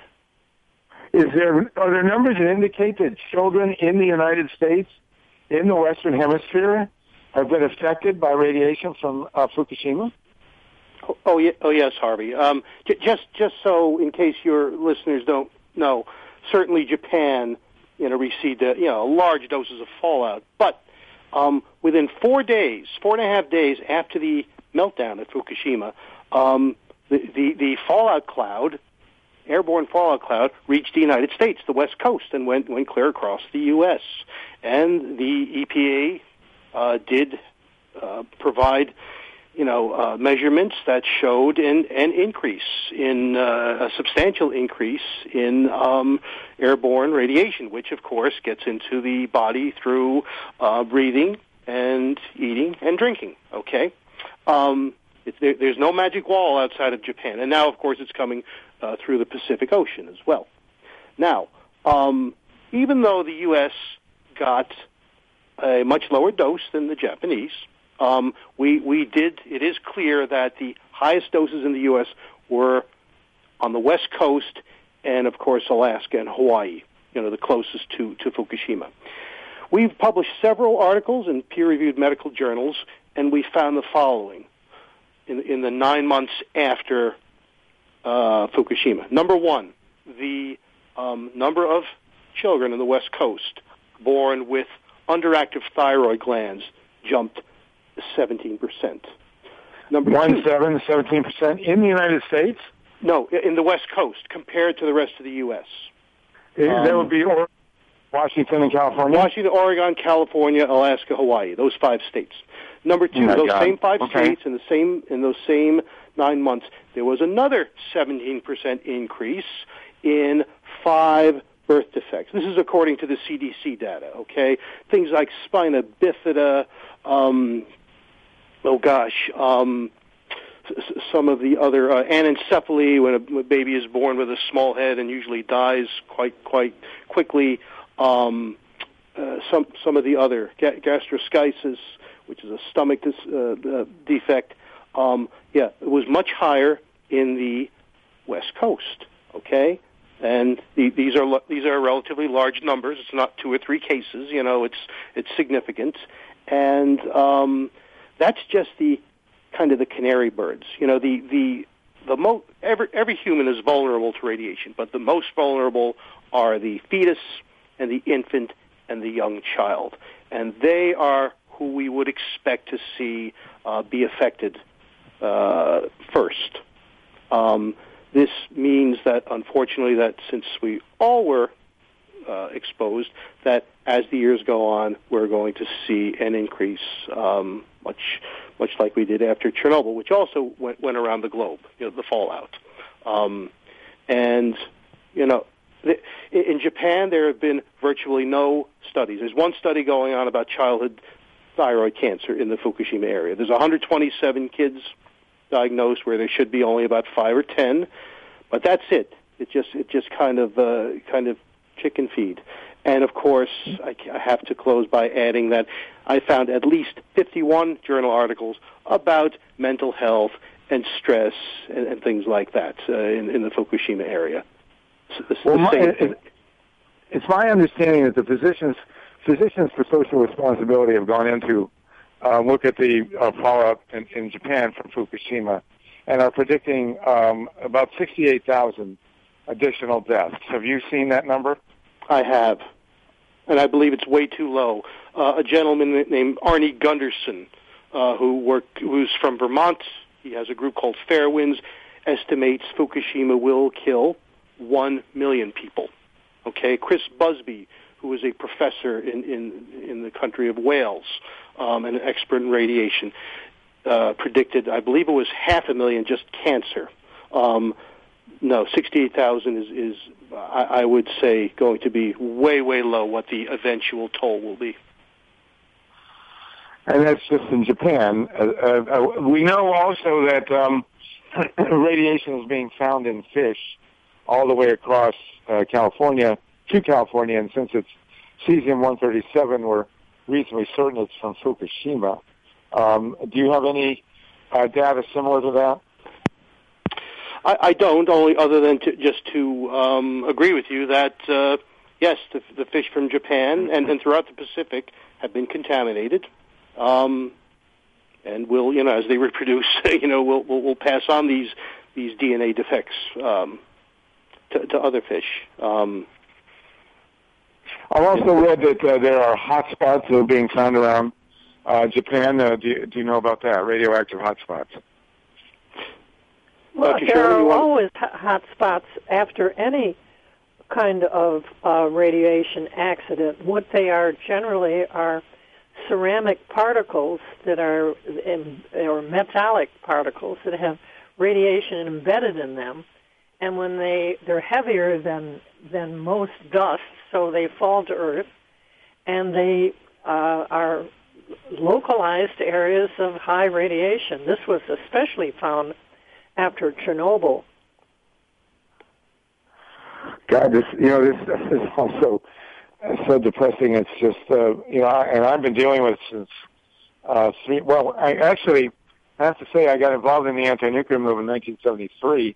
Is there are there numbers that indicate that children in the United States, in the Western Hemisphere, have been affected by radiation from uh, Fukushima? Oh, oh, yeah, oh yes, Harvey. Um, j- just just so, in case your listeners don't know, certainly Japan, you know, received uh, you know large doses of fallout, but um, within four days, four and a half days after the meltdown at Fukushima, um, the, the the fallout cloud, airborne fallout cloud, reached the United States, the West Coast, and went went clear across the U S And the E P A uh, did uh, provide. You know, uh, measurements that showed an, an increase in uh, a substantial increase in um, airborne radiation, which of course gets into the body through uh, breathing and eating and drinking. Okay, um, it's, there, there's no magic wall outside of Japan, and now of course it's coming uh, through the Pacific Ocean as well. Now, um, even though the U S got a much lower dose than the Japanese. Um, we, we did, it is clear that the highest doses in the U S were on the West Coast and, of course, Alaska and Hawaii, you know, the closest to, to Fukushima. We've published several articles in peer-reviewed medical journals, and we found the following in, in the nine months after uh, Fukushima. Number one, the um, number of children on the West Coast born with underactive thyroid glands jumped seventeen percent. Number One, two, seven, seventeen percent in the United States? No, in the West Coast compared to the rest of the U S. Um, that would be or- Washington and California? Washington, Oregon, California, Alaska, Hawaii, those five states. Number two, oh those God. same five okay. states in the same in those same nine months, there was another seventeen percent increase in five birth defects. This is according to the C D C data, okay? Things like spina bifida, um, oh gosh, um, s- some of the other uh, anencephaly, when a, when a baby is born with a small head and usually dies quite quite quickly. Um, uh, some some of the other ga- gastroschisis, which is a stomach dis, uh, uh, defect. Um, yeah, it was much higher in the West Coast. Okay. And the, these are these are relatively large numbers. It's not two or three cases. You know, it's it's significant, and um, that's just the kind of the canary birds. You know, the the the mo- every every human is vulnerable to radiation, but the most vulnerable are the fetus and the infant and the young child, and they are who we would expect to see uh, be affected uh, first. Um, This means that, unfortunately, that since we all were uh, exposed, that as the years go on, we're going to see an increase, um, much much like we did after Chernobyl, which also went, went around the globe, you know, the fallout. Um, and, you know, the, in Japan, there have been virtually no studies. There's one study going on about childhood thyroid cancer in the Fukushima area. There's one hundred twenty-seven kids diagnosed where there should be only about five or ten, but that's it. It just it just kind of uh, kind of chicken feed. And of course, I, I have to close by adding that I found at least fifty-one journal articles about mental health and stress and, and things like that uh, in, in the Fukushima area. So the, well, the my, same it, thing. It's my understanding that the physicians physicians for social responsibility have gone into Uh, look at the uh, fallout in, in Japan from Fukushima, and are predicting um, about sixty-eight thousand additional deaths. Have you seen that number? I have, and I believe it's way too low. Uh, a gentleman named Arnie Gunderson, uh, who worked, who's from Vermont, he has a group called Fairwinds, estimates Fukushima will kill one million people. Okay, Chris Busby, who is a professor in, in, in the country of Wales um, and an expert in radiation, uh, predicted, I believe it was half a million just cancer. Um, no, sixty-eight thousand is, is I, I would say, going to be way, way low what the eventual toll will be. And that's just in Japan. Uh, uh, we know also that um, radiation is being found in fish all the way across uh, California to California, and since it's cesium one thirty-seven, we're reasonably certain it's from Fukushima. Um, do you have any uh, data similar to that? I, I don't, only other than to, just to um, agree with you that, uh, yes, the, the fish from Japan and, and throughout the Pacific have been contaminated. Um, and will, you know, as they reproduce, you know, we'll, we'll, we'll pass on these, these D N A defects um, to, to other fish. Um, I've also read that uh, there are hotspots that are being found around uh, Japan. Uh, do, you, do you know about that, radioactive hotspots? Well, Doctor there Sherman, are you want- always hot spots after any kind of uh, radiation accident. What they are generally are ceramic particles that are, in, or metallic particles that have radiation embedded in them, and when they they're heavier than than most dust, so they fall to Earth, and they uh, are localized to areas of high radiation. This was especially found after Chernobyl. God, this you know this, this is also so depressing. It's just uh, you know, and I've been dealing with it since uh, three. Well, I actually have to say I got involved in the anti-nuclear movement in nineteen seventy-three.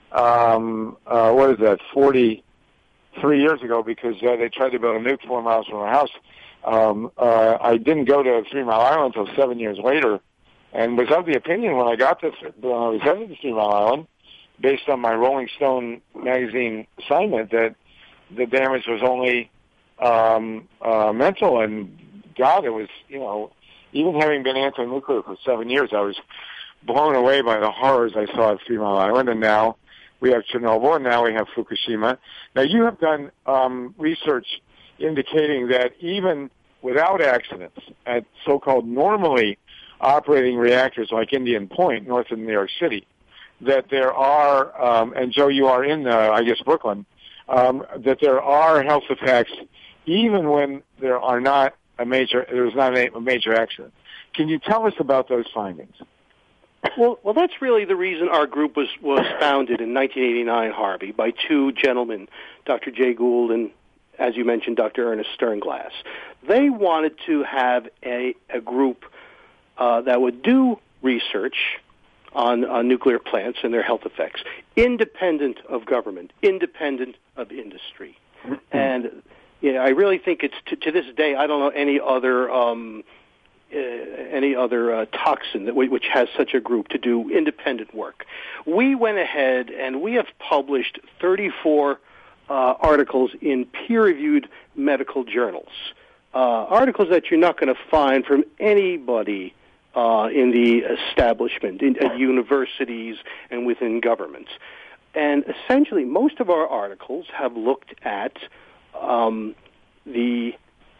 Um, uh, what is that? forty-three years ago, because uh, they tried to build a nuke four miles from our house. Um, uh, I didn't go to Three Mile Island until seven years later, and was of the opinion when I got to when I was headed to Three Mile Island, based on my Rolling Stone magazine assignment, that the damage was only um, uh, mental. And God, it was, you know, even having been anti-nuclear for seven years, I was blown away by the horrors I saw at Three Mile Island. And now we have Chernobyl, and now we have Fukushima. Now, you have done um, research indicating that even without accidents at so-called normally operating reactors like Indian Point, north of New York City, that there are, um, and Joe, you are in, uh, I guess, Brooklyn, um, that there are health effects even when there are not a major, there's not a, a major accident. Can you tell us about those findings? Well, well, that's really the reason our group was, was founded in nineteen eighty-nine, Harvey, by two gentlemen, Doctor Jay Gould and, as you mentioned, Doctor Ernest Sternglass. They wanted to have a, a group uh, that would do research on, on nuclear plants and their health effects, independent of government, independent of industry. And you know, I really think it's, to, to this day, I don't know any other um, uh, any other uh, toxin that we, which has such a group to do independent work. We went ahead and we have published thirty-four uh, articles in peer-reviewed medical journals, uh, articles that you're not going to find from anybody uh, in the establishment, in, at universities and within governments. And essentially, most of our articles have looked at um, the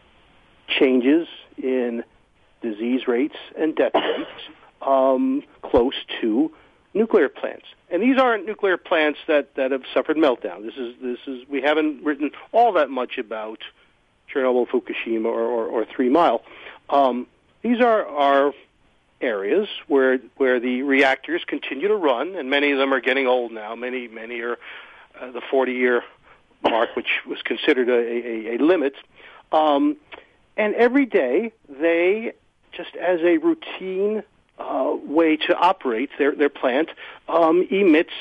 changes in disease rates and death rates um, close to nuclear plants. And these aren't nuclear plants that, that have suffered meltdown. This is this is we haven't written all that much about Chernobyl, Fukushima, or, or, or Three Mile. Um, these are are areas where where the reactors continue to run, and many of them are getting old now. Many many are uh, the forty-year mark, which was considered a, a, a limit. Um, and every day they, just as a routine uh, way to operate their, their plant, um, emits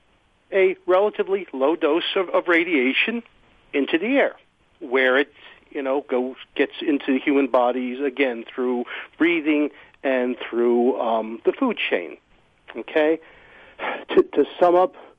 a relatively low dose of, of radiation into the air, where it, you know, goes gets into human bodies again through breathing and through um, the food chain. Okay, to, to sum up,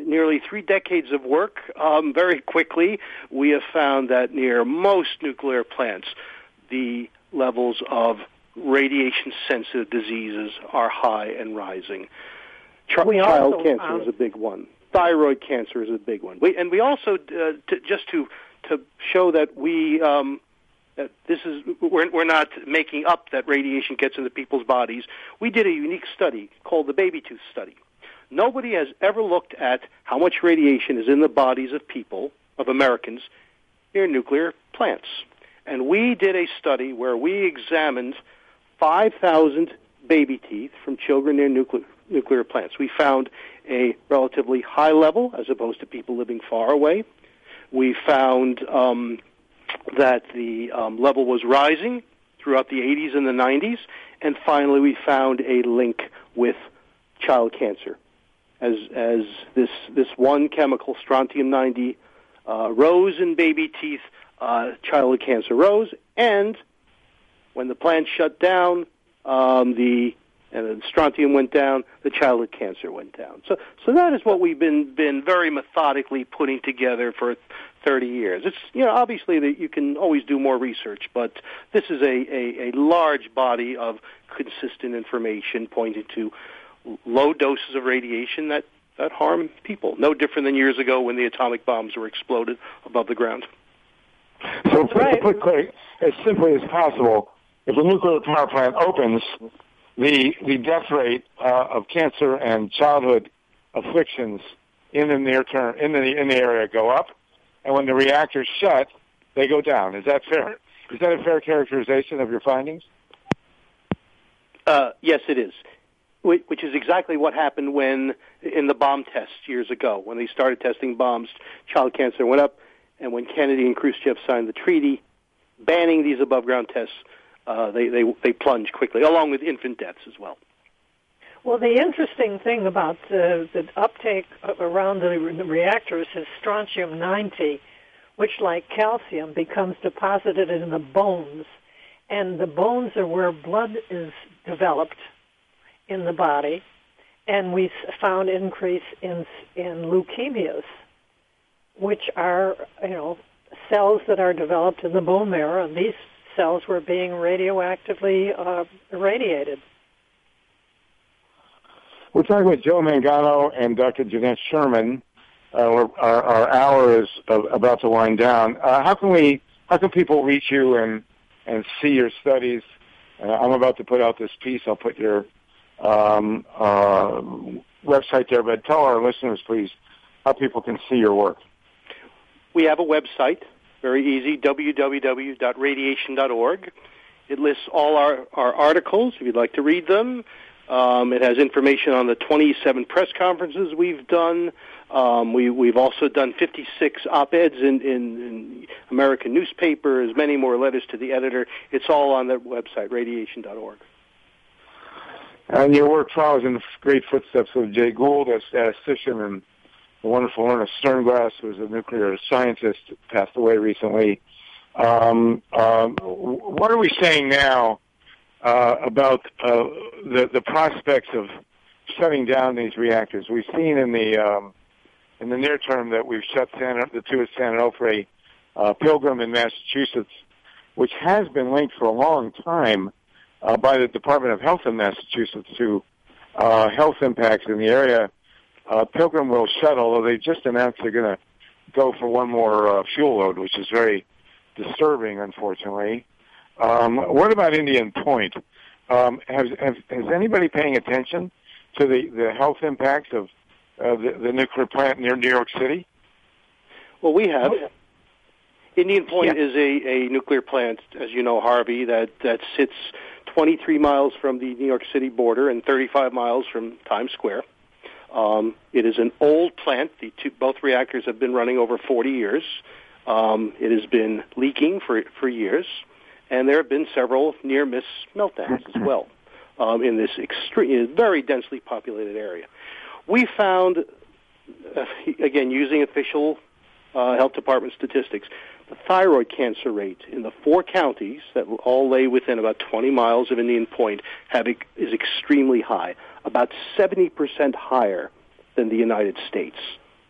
nearly three decades of work, um, very quickly, we have found that near most nuclear plants, the levels of radiation-sensitive diseases are high and rising. Ch- We child also cancer found- is a big one. Thyroid cancer is a big one. We, and we also, uh, to, just to to show that we um, that this is we're, we're not making up that radiation gets into people's bodies. We did a unique study called the baby tooth study. Nobody has ever looked at how much radiation is in the bodies of people, of Americans, near nuclear plants. And we did a study where we examined five thousand baby teeth from children near nuclear, nuclear plants. We found a relatively high level as opposed to people living far away. We found um, that the um, level was rising throughout the eighties and the nineties. And finally, we found a link with child cancer. As as this this one chemical, strontium ninety, uh, rose in baby teeth, uh, childhood cancer rose, and when the plant shut down, um, the and the strontium went down, the childhood cancer went down. So so that is what we've been been very methodically putting together for thirty years. It's, you know, obviously that you can always do more research, but this is a, a, a large body of consistent information pointing to low doses of radiation that, that harm people, no different than years ago when the atomic bombs were exploded above the ground. So to right. put clear, as simply as possible, if a nuclear power plant opens, the the death rate uh, of cancer and childhood afflictions in the near term in the in the area go up, and when the reactors shut, they go down. Is that fair? Is that a fair characterization of your findings? Uh, yes, it is. Which is exactly what happened when, in the bomb tests years ago, when they started testing bombs, child cancer went up, and when Kennedy and Khrushchev signed the treaty banning these above-ground tests, uh, they, they, they plunged quickly, along with infant deaths as well. Well, the interesting thing about uh, the uptake around the reactors is strontium ninety, which, like calcium, becomes deposited in the bones, and the bones are where blood is developed in the body, and we found increase in in leukemias, which are, you know, cells that are developed in the bone marrow, and these cells were being radioactively uh, irradiated. We're talking with Joe Mangano and Doctor Jeanette Sherman. Uh, we're, our, our hour is uh, about to wind down. Uh, how can we? How can people reach you and and see your studies? Uh, I'm about to put out this piece. I'll put your um, uh, website there, but tell our listeners, please, how people can see your work. We have a website, very easy, w w w dot radiation dot org. It lists all our, our articles, if you'd like to read them. Um, it has information on the twenty-seven press conferences we've done. Um, we, we've also done fifty-six op-eds in, in, in American newspapers, many more letters to the editor. It's all on the website, radiation dot org. And your work follows in the great footsteps of Jay Gould, a statistician, and the wonderful Ernest Sternglass, who was a nuclear scientist, passed away recently. Um, um, what are we saying now uh, about uh, the, the prospects of shutting down these reactors? We've seen in the um, in the near term that we've shut San, the two at San Onofre, uh, Pilgrim in Massachusetts, which has been linked for a long time Uh, by the Department of Health in Massachusetts to uh, health impacts in the area. Uh, Pilgrim will shut, although they just announced they're going to go for one more uh, fuel load, which is very disturbing, unfortunately. Um, what about Indian Point? Um, has, has, has anybody paying attention to the, the health impacts of uh, the, the nuclear plant near New York City? Well, we have. Indian Point Yeah. is a, a nuclear plant, as you know, Harvey, that, that sits twenty-three miles from the New York City border and thirty-five miles from Times Square. Um, it is an old plant. The two, both reactors have been running over forty years. Um, it has been leaking for for years, and there have been several near-miss meltdowns as well um, in this extreme, very densely populated area. We found, uh, again, using official uh, health department statistics, the thyroid cancer rate in the four counties that all lay within about twenty miles of Indian Point have, is extremely high, about seventy percent higher than the United States.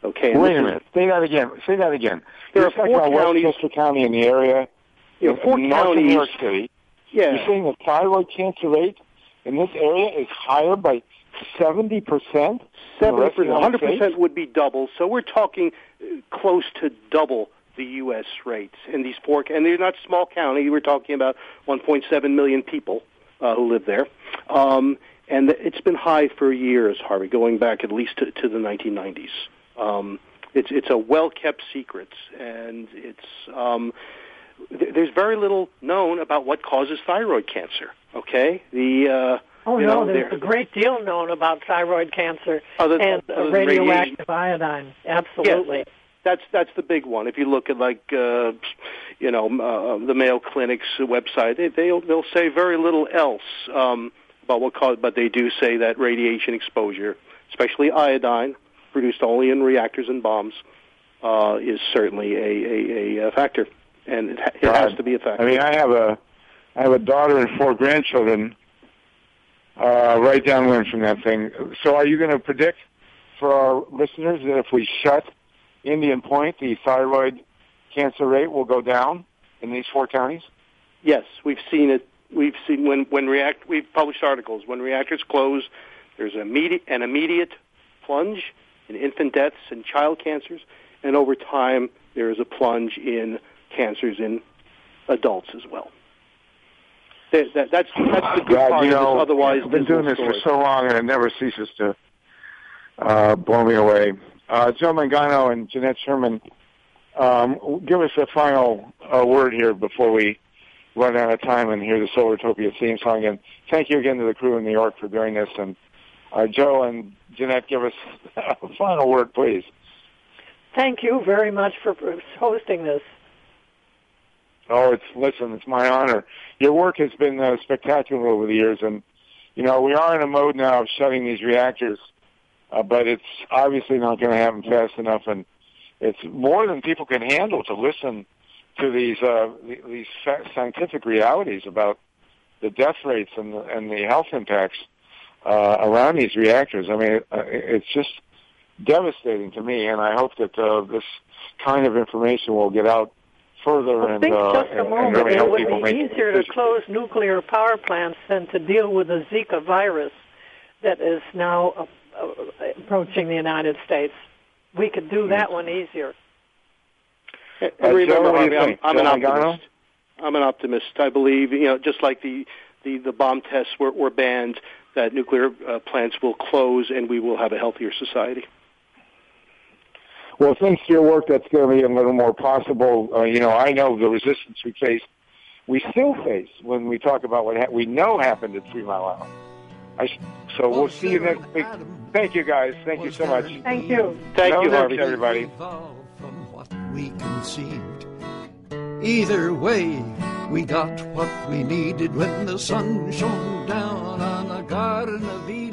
Okay. And Wait this a is- minute. Say that again. Say that again. There You're are talking four about counties- Westchester County in the area. You know, four in north of counties- New York City. Yeah. You're saying the thyroid cancer rate in this area is higher by seventy percent? Seventy percent, one hundred percent would be double. So we're talking uh, close to double the U S rates in these four, and they're not small county. We're talking about one point seven million people uh, who live there, um, and it's been high for years, Harvey, going back at least to, to the nineteen nineties. Um, it's it's a well kept secret, and it's um, th- there's very little known about what causes thyroid cancer. Okay, the uh, Oh, you no, know, there's there- a great deal known about thyroid cancer Other- and uh, other than radioactive iodine. Absolutely. Yes, that's that's the big one. If you look at like uh, you know uh, the Mayo Clinic's website, they, they'll they'll say very little else um, about what caused, but they do say that radiation exposure, especially iodine, produced only in reactors and bombs, uh, is certainly a, a, a factor, and it, ha- it has to be a factor. I mean, I have a, I have a daughter and four grandchildren uh, right downwind from that thing. So are you going to predict for our listeners that if we shut Indian Point, the thyroid cancer rate will go down in these four counties? Yes, we've seen it. We've seen when when react. We've published articles when reactors close. There's an immediate an immediate plunge in infant deaths and child cancers, and over time there is a plunge in cancers in adults as well. That, that, that's that's the good God, part you of know, this otherwise I've been dismal doing this story. for so long, and it never ceases to uh, blow me away. Uh, Joe Mangano and Jeanette Sherman, um, give us a final uh, word here before we run out of time and hear the Solartopia theme song. And thank you again to the crew in New York for doing this. And uh, Joe and Jeanette, give us a final word, please. Thank you very much for hosting this. Oh, it's listen, it's my honor. Your work has been uh, spectacular over the years, and you know we are in a mode now of shutting these reactors, uh, but it's obviously not going to happen fast enough, and it's more than people can handle to listen to these uh, these scientific realities about the death rates and the, and the health impacts uh, around these reactors. I mean, it, uh, it's just devastating to me, and I hope that uh, this kind of information will get out further Well, and, think uh, just a and, moment. and really It help would people be make easier to decisions. close nuclear power plants than to deal with the Zika virus that is now uh, uh, approaching the United States. We could do that one easier. And Uh, remember, Joe, what do you Harvey, I'm, think? I'm an Joe Mangano? optimist. I'm an optimist. I believe, you know, just like the the, the bomb tests were, were banned, that nuclear uh, plants will close and we will have a healthier society. Well, thanks to your work, that's going to be a little more possible. Uh, you know, I know the resistance we face, we still face when we talk about what ha- we know happened at Three Mile Island. I sh- so we'll see you next week. Thank you, guys. Thank you so much. Thank you. Thank No you, nerves, Harvey. everybody. Evolved from what we conceived. Either way, we got what we needed when the sun shone down on the Garden of Eden.